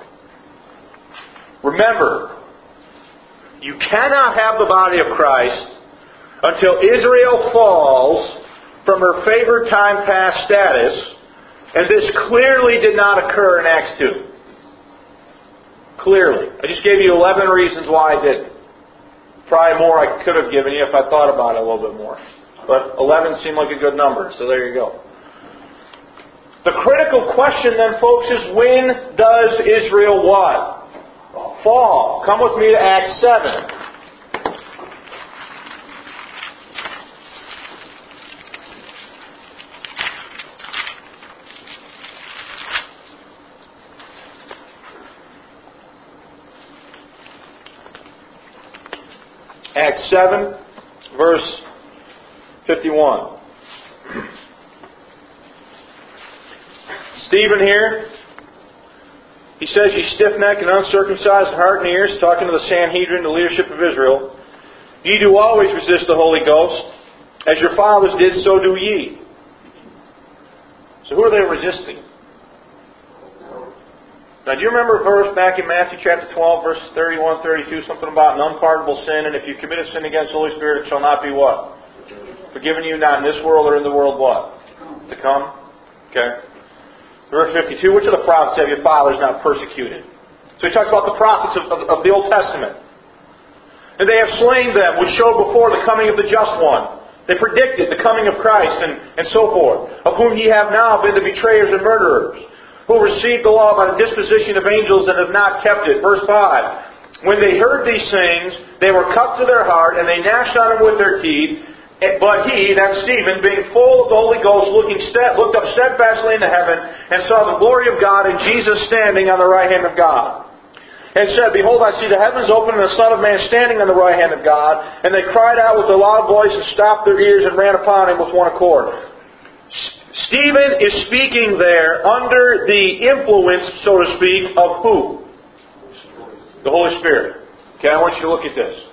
remember, you cannot have the body of Christ until Israel falls from her favored time past status, and this clearly did not occur in Acts 2. Clearly. I just gave you 11 reasons why I didn't. Probably more I could have given you if I thought about it a little bit more. But 11 seemed like a good number, so there you go. The critical question then, folks, is when does Israel what? Fall. Come with me to Acts 7. Acts 7, verse 51. Stephen here, he says, "Ye stiff-necked and uncircumcised in heart and ears," talking to the Sanhedrin, the leadership of Israel, "ye do always resist the Holy Ghost. As your fathers did, so do ye." So who are they resisting? Now, do you remember a verse back in Matthew chapter 12, verses 31, 32, something about an unpardonable sin, and if you commit a sin against the Holy Spirit, it shall not be what? Forgiven you, not in this world or in the world what? To come? Okay. Verse 52, which of the prophets have your fathers not persecuted? So he talks about the prophets of the Old Testament. And they have slain them, which showed before the coming of the just one. They predicted the coming of Christ and so forth, of whom ye have now been the betrayers and murderers, who received the law by the disposition of angels and have not kept it. Verse 5. When they heard these things, they were cut to their heart, and they gnashed on him with their teeth. But he, that's Stephen, being full of the Holy Ghost, looked up steadfastly into heaven, and saw the glory of God and Jesus standing on the right hand of God. And said, Behold, I see the heavens open and the Son of Man standing on the right hand of God. And they cried out with a loud voice and stopped their ears and ran upon him with one accord. Stephen is speaking there under the influence, so to speak, of who? The Holy Spirit. Okay, I want you to look at this.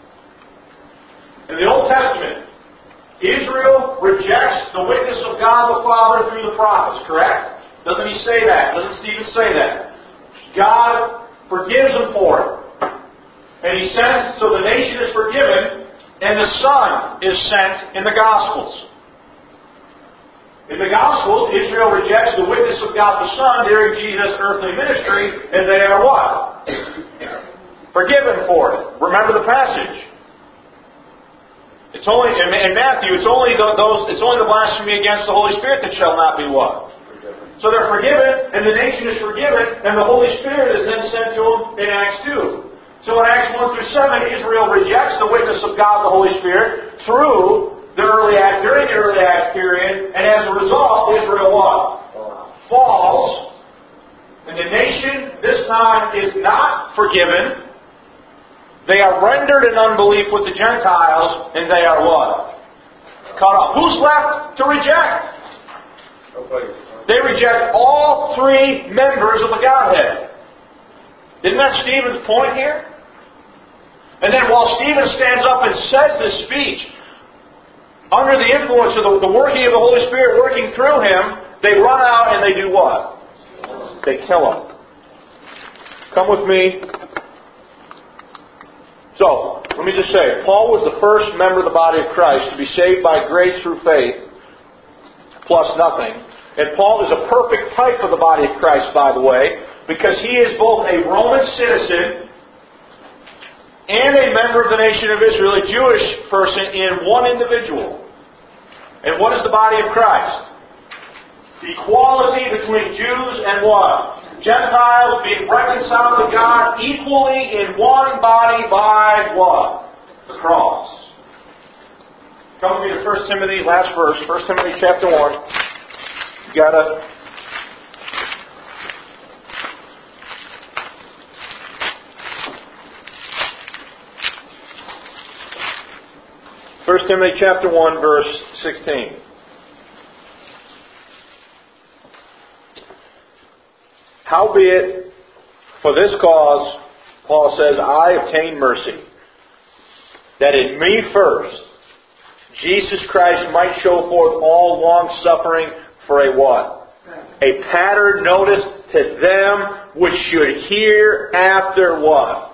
In the Old Testament, Israel rejects the witness of God the Father through the prophets, correct? Doesn't he say that? Doesn't Stephen say that? God forgives them for it. And he sends, so the nation is forgiven, and the Son is sent in the Gospels. In the Gospels, Israel rejects the witness of God the Son during Jesus' earthly ministry, and they are what? Forgiven for it. Remember the passage. It's only in Matthew. It's only the blasphemy against the Holy Spirit that shall not be what? So they're forgiven, and the nation is forgiven, and the Holy Spirit is then sent to them in Acts 2. So in Acts 1 through 7, Israel rejects the witness of God the Holy Spirit during the early Acts period, and as a result, Israel what? Falls, and the nation this time is not forgiven. They are rendered in unbelief with the Gentiles, and they are what? Cut off. Who's left to reject? They reject all three members of the Godhead. Isn't that Stephen's point here? And then while Stephen stands up and says this speech, under the influence of the working of the Holy Spirit working through him, they run out and they do what? They kill him. Come with me. So, let me just say, Paul was the first member of the body of Christ to be saved by grace through faith, plus nothing. And Paul is a perfect type of the body of Christ, by the way, because he is both a Roman citizen and a member of the nation of Israel, a Jewish person in one individual. And what is the body of Christ? Equality between Jews and what? Gentiles being reconciled to God equally in one body by what? The cross. Come with me to 1 Timothy, last verse, 1 Timothy chapter 1. You got it. First Timothy chapter 1, verse 16. Howbeit, for this cause, Paul says, I obtained mercy, that in me first, Jesus Christ might show forth all long suffering for a what? A pattern, notice, to them which should hear after what?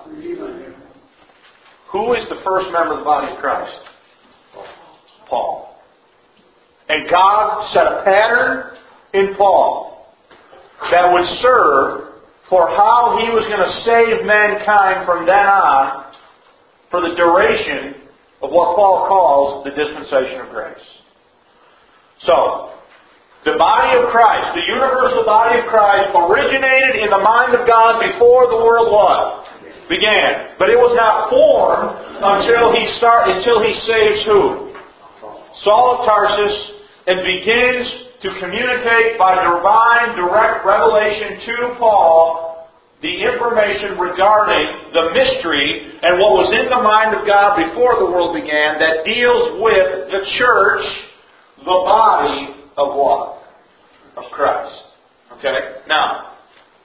Who is the first member of the body of Christ? Paul. And God set a pattern in Paul that would serve for how He was going to save mankind from then on for the duration of what Paul calls the dispensation of grace. So, the body of Christ, the universal body of Christ, originated in the mind of God before the world what? Began. But it was not formed until He saves who? Saul of Tarsus, and begins to communicate by divine direct revelation to Paul the information regarding the mystery and what was in the mind of God before the world began that deals with the church, the body of what? Of Christ. Okay? Now,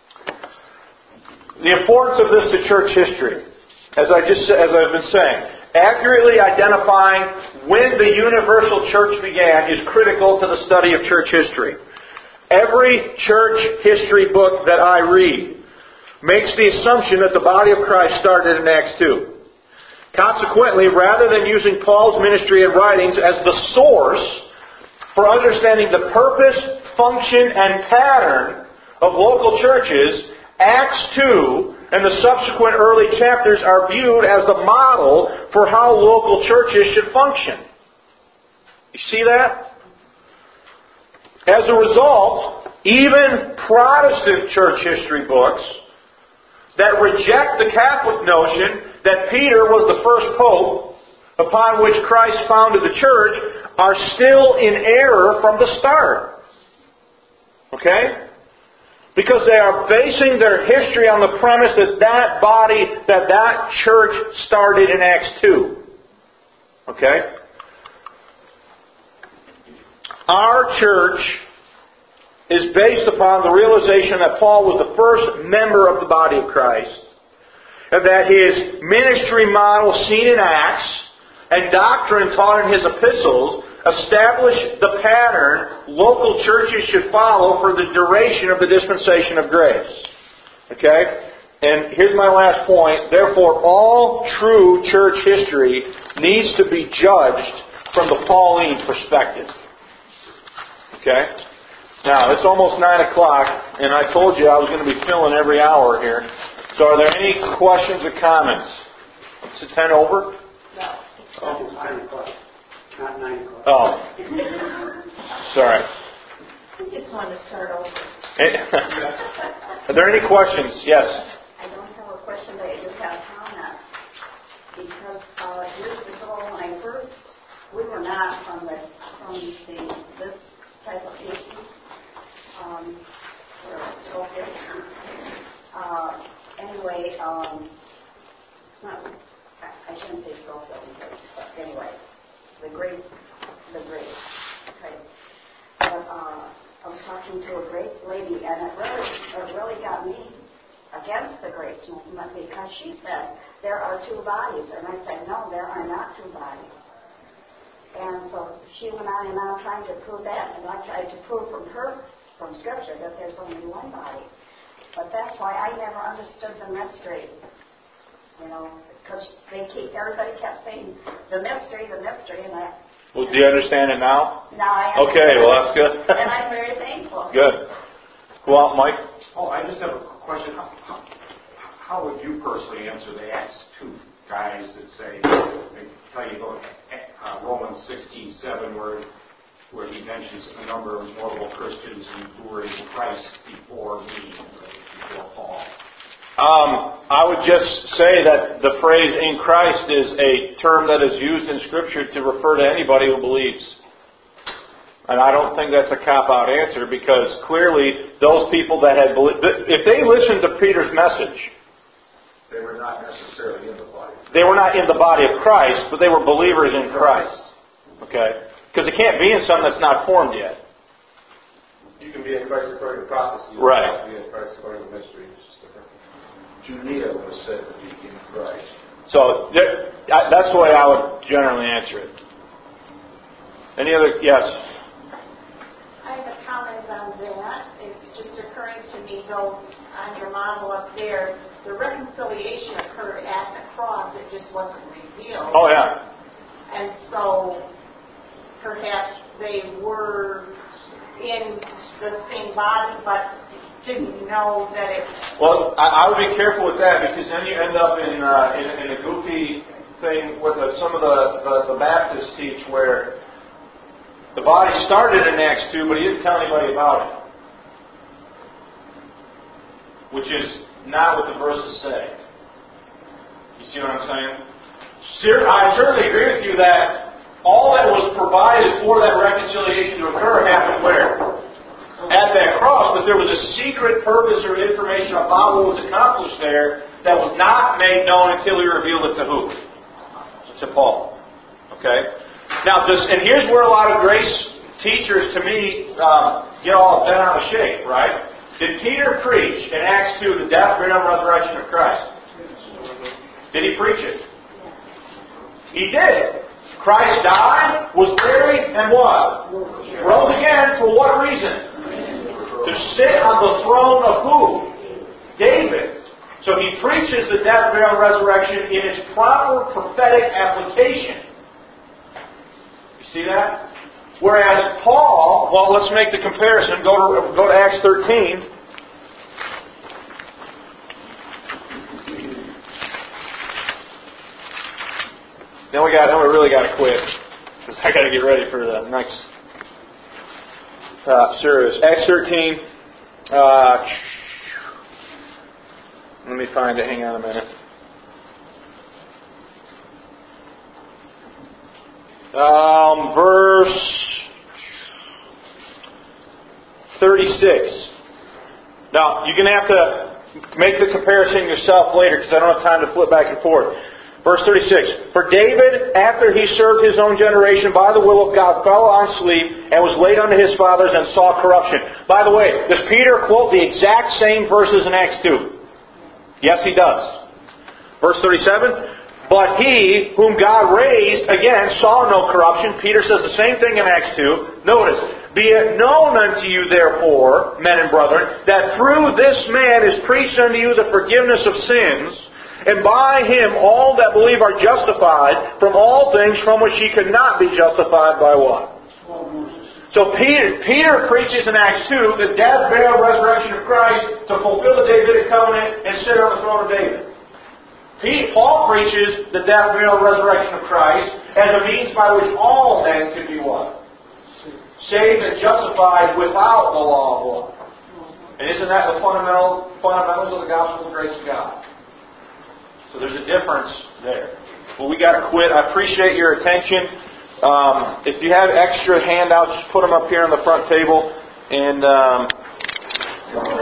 the importance of this to church history, as I've been saying, accurately identifying when the universal church began is critical to the study of church history. Every church history book that I read makes the assumption that the body of Christ started in Acts 2. Consequently, rather than using Paul's ministry and writings as the source for understanding the purpose, function, and pattern of local churches, Acts 2 and the subsequent early chapters are viewed as the model for how local churches should function. You see that? As a result, even Protestant church history books that reject the Catholic notion that Peter was the first pope upon which Christ founded the church are still in error from the start. Okay? Because they are basing their history on the premise that church started in Acts 2. Okay? Our church is based upon the realization that Paul was the first member of the body of Christ, and that his ministry model seen in Acts and doctrine taught in his epistles establish the pattern local churches should follow for the duration of the dispensation of grace. Okay? And here's my last point. Therefore, all true church history needs to be judged from the Pauline perspective. Okay? Now, it's almost 9 o'clock, and I told you I was going to be filling every hour here. So are there any questions or comments? Is it 10 over? No. Oh. 9 o'clock. Not 9 o'clock. Oh. Sorry. I just want to start over. Are there any questions? Yes. I don't have a question, but I just have a comment. Because years ago, when I first, we were not from this type of teaching. We're still here. Anyway, I shouldn't say still filming, but anyway, the grace. Okay. But I was talking to a grace lady, and it really got me against the grace movement, because she said there are two bodies, and I said no, there are not two bodies. And so she went on and on trying to prove that, and I tried to prove from Scripture that there's only one body. But that's why I never understood the mystery, because everybody kept saying the mystery, and I. Well, do you understand it now? Now I understand. Okay, well that's good. And I'm very thankful. Good. Go out, Mike. Oh, I just have a question. How would you personally answer the Acts 2 guys that say, they tell you about Romans 16:7, where he mentions a number of notable Christians who were in Christ before me, before Paul? I would just say that the phrase "in Christ" is a term that is used in Scripture to refer to anybody who believes. And I don't think that's a cop-out answer, because clearly those people that had believed, if they listened to Peter's message, they were not necessarily in the body. They were not in the body of Christ, but they were believers in Christ. Okay? Because it can't be in something that's not formed yet. You can be in Christ according to prophecy. Right. You can be in Christ according to mystery. Junia was said to be in Christ. So that's the way I would generally answer it. Any other? Yes. I have a comment on that. It's just occurring to me, though, on your model up there, the reconciliation occurred at the cross. It just wasn't revealed. Oh, yeah. And so perhaps they were in the same body, but didn't know that it. Well, I would be careful with that, because then you end up in a goofy thing with some of the Baptists teach, where the body started in Acts 2, but he didn't tell anybody about it, which is not what the verses say. You see what I'm saying? I certainly agree with you that all that was provided for that reconciliation to occur happened where? At that cross, but there was a secret purpose or information about what was accomplished there that was not made known until he revealed it to who? To Paul. Okay? Now, and here's where a lot of grace teachers, to me, get all bent out of shape, right? Did Peter preach in Acts 2 the death, burial, and resurrection of Christ? Did he preach it? He did. Christ died, was buried, and what? Rose again. For what reason? To sit on the throne of who? David. So he preaches the death, burial, and resurrection in its proper prophetic application. You see that? Whereas Paul, well, let's make the comparison. Go to Acts 13. Then we really got to quit, because I got to get ready for the next service. Acts 13. Let me find it. Hang on a minute. Verse 36. Now, you're going to have to make the comparison yourself later, because I don't have time to flip back and forth. Verse 36. For David, after he served his own generation by the will of God, fell on sleep and was laid unto his fathers and saw corruption. By the way, does Peter quote the exact same verses in Acts 2? Yes, he does. Verse 37. But he, whom God raised, again, saw no corruption. Peter says the same thing in Acts 2. Notice, be it known unto you, therefore, men and brethren, that through this man is preached unto you the forgiveness of sins, and by him all that believe are justified from all things from which ye could not be justified by what? So Peter preaches in Acts 2 the death, burial, resurrection of Christ to fulfill the Davidic covenant and sit on the throne of David. Paul preaches the death, burial, resurrection of Christ as a means by which all men can be what? Saved and justified without the law of law. And isn't that the fundamentals of the gospel of grace of God? So there's a difference there. Well, we got to quit. I appreciate your attention. If you have extra handouts, just put them up here on the front table. And